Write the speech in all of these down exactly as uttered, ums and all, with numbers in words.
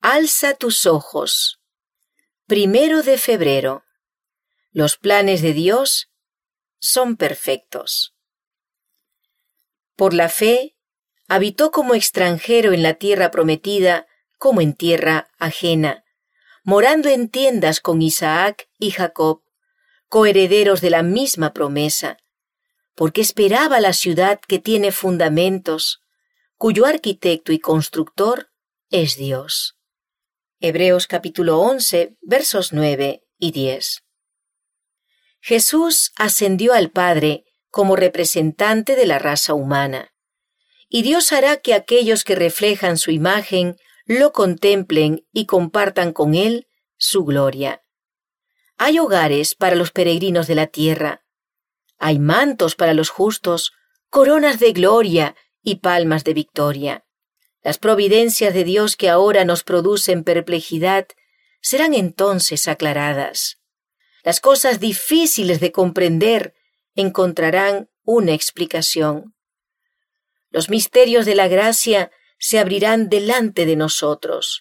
Alza tus ojos. Primero de febrero. Los planes de Dios son perfectos. Por la fe, habitó como extranjero en la tierra prometida como en tierra ajena, morando en tiendas con Isaac y Jacob, coherederos de la misma promesa, porque esperaba la ciudad que tiene fundamentos, cuyo arquitecto y constructor es Dios. Hebreos capítulo once, versos nueve y diez. Jesús ascendió al Padre como representante de la raza humana, y Dios hará que aquellos que reflejan su imagen lo contemplen y compartan con Él su gloria. Hay hogares para los peregrinos de la tierra, hay mantos para los justos, coronas de gloria y palmas de victoria. Las providencias de Dios que ahora nos producen perplejidad serán entonces aclaradas. Las cosas difíciles de comprender encontrarán una explicación. Los misterios de la gracia se abrirán delante de nosotros.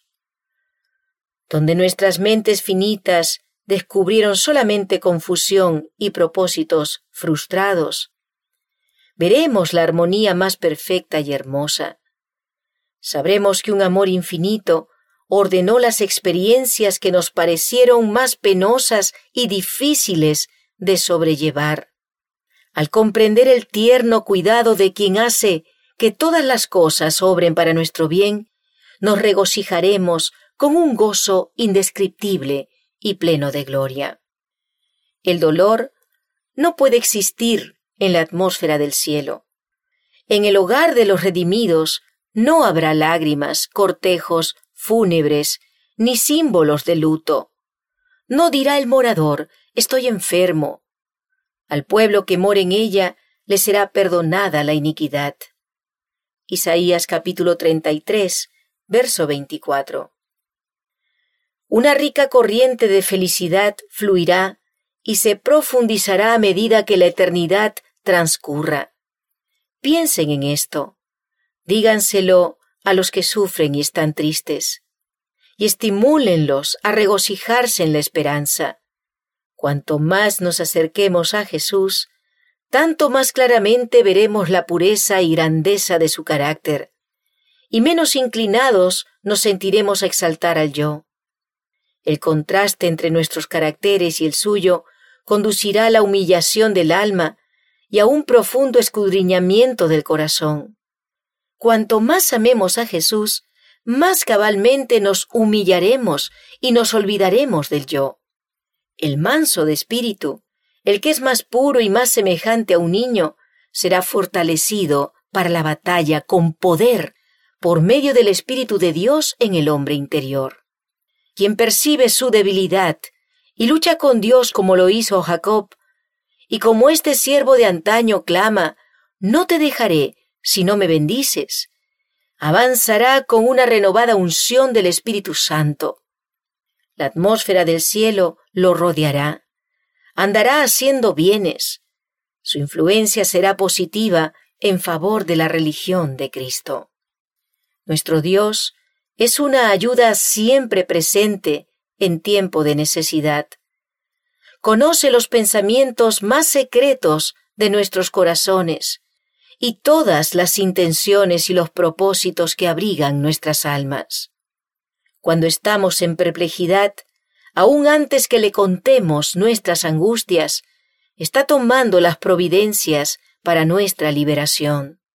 Donde nuestras mentes finitas descubrieron solamente confusión y propósitos frustrados, veremos la armonía más perfecta y hermosa. Sabremos que un amor infinito ordenó las experiencias que nos parecieron más penosas y difíciles de sobrellevar. Al comprender el tierno cuidado de quien hace que todas las cosas obren para nuestro bien, nos regocijaremos con un gozo indescriptible y pleno de gloria. El dolor no puede existir en la atmósfera del cielo. En el hogar de los redimidos no habrá lágrimas, cortejos fúnebres, ni símbolos de luto. No dirá el morador, estoy enfermo. Al pueblo que mora en ella le será perdonada la iniquidad. Isaías capítulo treinta y tres, verso veinticuatro. Una rica corriente de felicidad fluirá y se profundizará a medida que la eternidad transcurra. Piensen en esto. Díganselo a los que sufren y están tristes, y estimúlenlos a regocijarse en la esperanza. Cuanto más nos acerquemos a Jesús, tanto más claramente veremos la pureza y grandeza de su carácter, y menos inclinados nos sentiremos a exaltar al yo. El contraste entre nuestros caracteres y el suyo conducirá a la humillación del alma y a un profundo escudriñamiento del corazón. Cuanto más amemos a Jesús, más cabalmente nos humillaremos y nos olvidaremos del yo. El manso de espíritu, el que es más puro y más semejante a un niño, será fortalecido para la batalla con poder por medio del Espíritu de Dios en el hombre interior. Quien percibe su debilidad y lucha con Dios como lo hizo Jacob, y como este siervo de antaño clama, no te dejaré si no me bendices, avanzará con una renovada unción del Espíritu Santo. La atmósfera del cielo lo rodeará, andará haciendo bienes. Su influencia será positiva en favor de la religión de Cristo. Nuestro Dios es una ayuda siempre presente en tiempo de necesidad. Conoce los pensamientos más secretos de nuestros corazones y todas las intenciones y los propósitos que abrigan nuestras almas. Cuando estamos en perplejidad, aún antes que le contemos nuestras angustias, está tomando las providencias para nuestra liberación.